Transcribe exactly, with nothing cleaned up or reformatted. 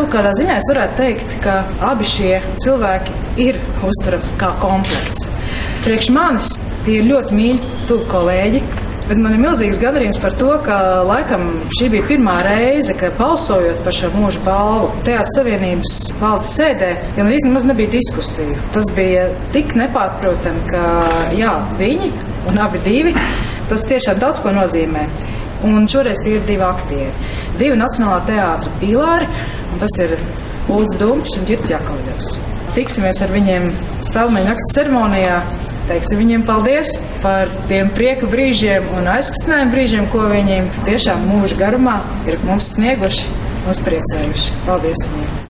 kaut kādā ziņā es varētu teikt, ka abi šie cilvēki ir uztverami kā komplekts. Priekš manis tie ir ļoti mīļi tuvi kolēģi, bet man ir milzīgs gandarījums par to, ka laikam šī bija pirmā reize, ka balsojot par šo mūža balvu Teātru savienības valdes sēdē, gan arī nemaz nebija diskusiju. Tas bija tik nepārprotami, ka jā, viņi un abi divi, tas tiešām daudz ko nozīmē. Un šoreiz tie ir divi aktieri. Divi Nacionālā teātra pīlāri, un tas ir Ulds Dumpis un Ģirds Jakovļevs. Tiksimies ar viņiem Spēlmeņu nakts ceremonijā. Teiksim viņiem paldies par tiem prieka brīžiem un aizkustinājumu brīžiem, ko viņi tiešām mūža garumā ir mums snieguši un priecējuši. Paldies viņiem!